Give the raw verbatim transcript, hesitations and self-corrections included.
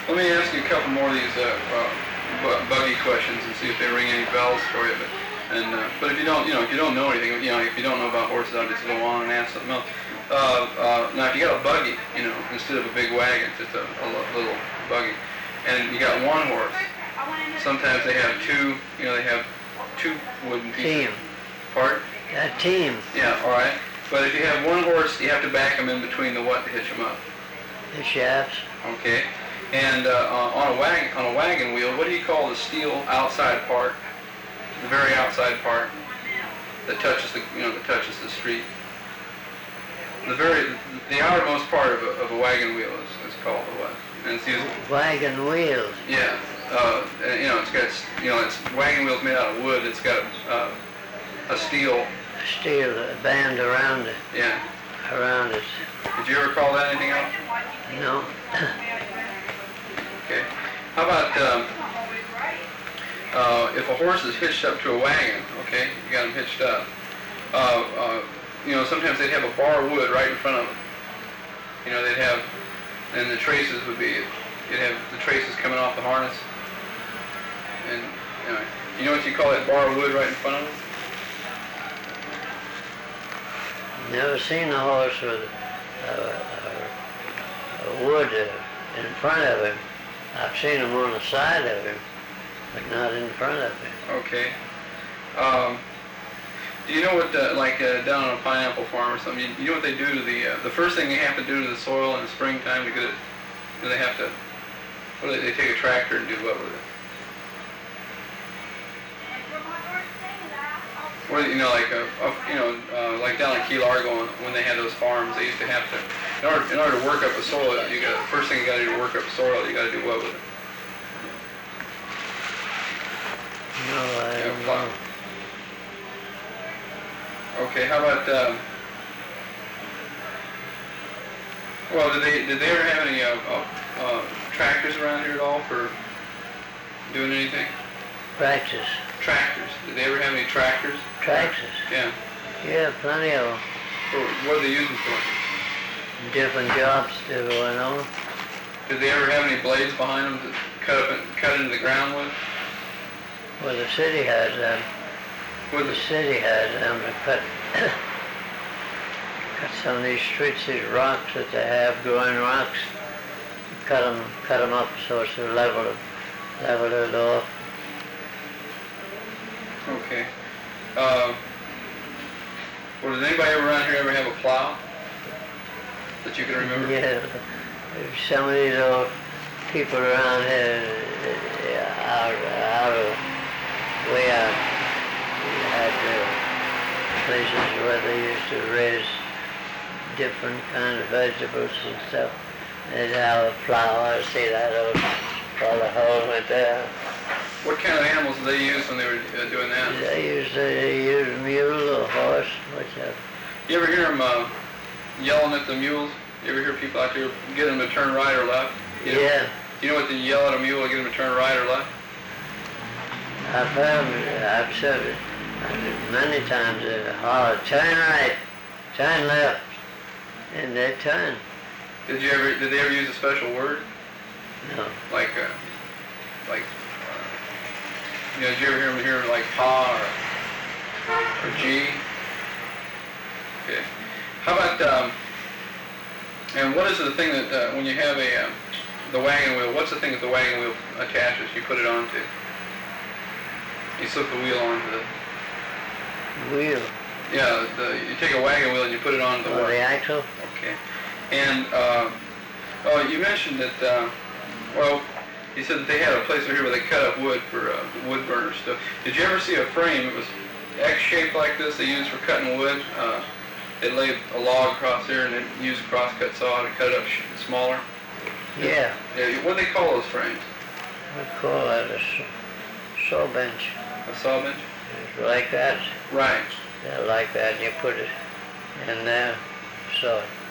Let me ask you a couple more of these uh, uh, bu- buggy questions and see if they ring any bells for you. But, and uh, but if you don't, you know, if you don't know anything, you know, if you don't know about horses, I'll just go on and ask something else. Uh, uh, now, if you got a buggy, you know, instead of a big wagon, just a, a little buggy, and you got one horse, sometimes they have two, you know, they have two wooden pieces. Team. Part? A team. Yeah, all right. But if you have one horse, you have to back them in between the what to hitch them up? The shafts. Okay. And uh, on a wagon, on a wagon wheel, what do you call the steel outside part? The very outside part that touches the, you know, that touches the street. The very, the outermost part of a, of a wagon wheel is, is called the what? And it's used. Wagon wheels. Yeah. Uh, and, you know, it's got, you know, it's wagon wheels made out of wood. It's got uh, a steel. Steel band around it. Yeah. Around it. Did you ever call that anything else? No. Okay. How about um, uh, if a horse is hitched up to a wagon? Okay, you got him hitched up. Uh, uh, you know, sometimes they'd have a bar of wood right in front of them. You know, they'd have, and the traces would be, you'd have the traces coming off the harness. And you know, you know what you call that bar of wood right in front of them? Never seen a horse with uh, uh, wood uh, in front of him. I've seen them on the side of him, but not in front of him. Okay. Um, do you know what, uh, like uh, down on a pineapple farm or something, you, you know what they do to the, uh, the first thing they have to do to the soil in the springtime to get it, do they have to, what do they, they take a tractor and do what with it? Or, you know, like, a, a, you know, uh, like down in Key Largo, when they had those farms, they used to have to, in order, in order to work up the soil, you got, first thing you got to do to work up the soil, you got to do what with it? No, I Yeah, don't plow. know. Okay, how about, um, well, did they, did they ever have any, uh, uh, uh, tractors around here at all for doing anything? Practice. Tractors. Did they ever have any tractors? Tractors. Yeah. Yeah, plenty of them. For, what do they use them for? Different jobs they're going on. Did they ever have any blades behind them to cut up and cut into the ground with? Well, the city has them. With The the, city has them to cut, cut some of these streets, these rocks that they have, growing rocks. Cut them, cut them up so it's a level, level it off. okay. Uh, well, did anybody ever around here ever have a plow that you can remember? Yeah, some of these old people around here, uh, out, out of, way out, had uh, places where they used to raise different kind of vegetables and stuff. They'd have a plow, I see that old, all the hole went there. What kind of animals did they use when they were uh, doing that? They used to they used mule or horse, whichever. You ever hear them uh, yelling at the mules? You ever hear people out there get them to turn right or left? You know, Yeah, you know what they yell at a mule to get them to turn right or left? I've heard, I've said it many times. They holler, turn right, turn left, and they turn. Did you ever? Did they ever use a special word No, like, uh, like, uh, you know? Did you ever hear them hear like pa or, or G? Okay. How about um? And what is the thing that uh, when you have a um, the wagon wheel? What's the thing that the wagon wheel attaches? You put it onto. You slip the wheel onto the. wheel. Yeah, the, you take a wagon wheel and you put it on the Or what? the axle. Okay. And, uh, oh, you mentioned that, uh, well, you said that they had a place over here where they cut up wood for uh, wood burner stuff. Did you ever see a frame? It was X-shaped like this they used for cutting wood. Uh, they laid a log across there and then used a crosscut saw to cut it up sh smaller. Yeah, Yeah, what do they call those frames? we call that a s- saw bench. A saw bench? It's like that. Right. Yeah, like that, and you put it in there, saw it.